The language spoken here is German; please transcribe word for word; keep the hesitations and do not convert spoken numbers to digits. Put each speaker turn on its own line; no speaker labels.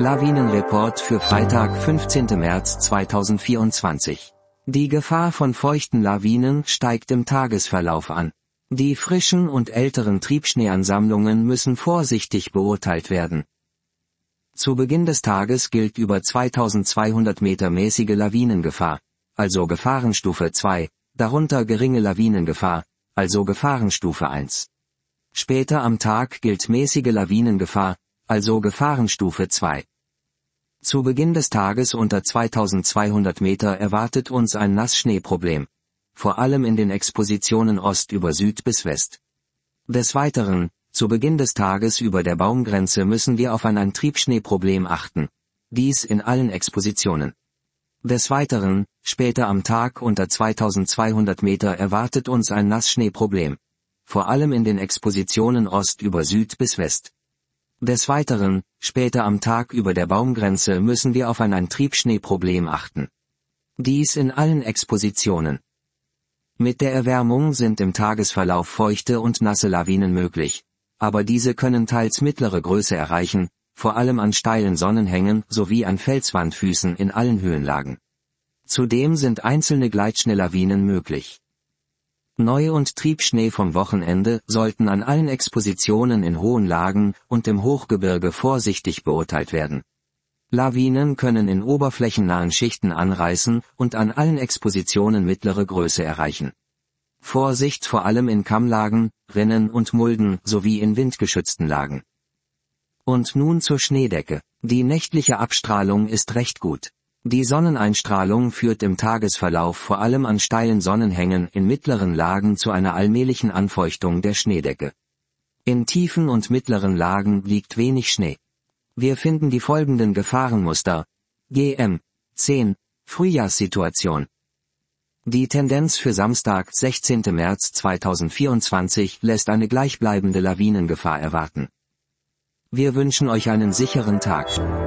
Lawinenreport für Freitag, fünfzehnten März zweitausendvierundzwanzig. Die Gefahr von feuchten Lawinen steigt im Tagesverlauf an. Die frischen und älteren Triebschneeansammlungen müssen vorsichtig beurteilt werden. Zu Beginn des Tages gilt über zweitausendzweihundert Meter mäßige Lawinengefahr, also Gefahrenstufe zwei, darunter geringe Lawinengefahr, also Gefahrenstufe eins. Später am Tag gilt mäßige Lawinengefahr, also Gefahrenstufe zwei. Zu Beginn des Tages unter zweitausendzweihundert Meter erwartet uns ein Nassschneeproblem, vor allem in den Expositionen Ost über Süd bis West. Des Weiteren, zu Beginn des Tages über der Baumgrenze müssen wir auf ein, ein Triebschneeproblem achten, dies in allen Expositionen. Des Weiteren, später am Tag unter zweitausendzweihundert Meter erwartet uns ein Nassschneeproblem, vor allem in den Expositionen Ost über Süd bis West. Des Weiteren, später am Tag über der Baumgrenze müssen wir auf ein, ein Triebschneeproblem achten. Dies in allen Expositionen. Mit der Erwärmung sind im Tagesverlauf feuchte und nasse Lawinen möglich, aber diese können teils mittlere Größe erreichen, vor allem an steilen Sonnenhängen sowie an Felswandfüßen in allen Höhenlagen. Zudem sind einzelne Gleitschneelawinen möglich. Neu- und Triebschnee vom Wochenende sollten an allen Expositionen in hohen Lagen und im Hochgebirge vorsichtig beurteilt werden. Lawinen können in oberflächennahen Schichten anreißen und an allen Expositionen mittlere Größe erreichen. Vorsicht vor allem in Kammlagen, Rinnen und Mulden sowie in windgeschützten Lagen. Und nun zur Schneedecke. Die nächtliche Abstrahlung ist recht gut. Die Sonneneinstrahlung führt im Tagesverlauf vor allem an steilen Sonnenhängen in mittleren Lagen zu einer allmählichen Anfeuchtung der Schneedecke. In tiefen und mittleren Lagen liegt wenig Schnee. Wir finden die folgenden Gefahrenmuster. G M zehn Frühjahrssituation. Die Tendenz für Samstag, sechzehnten März zweitausendvierundzwanzig lässt eine gleichbleibende Lawinengefahr erwarten. Wir wünschen euch einen sicheren Tag.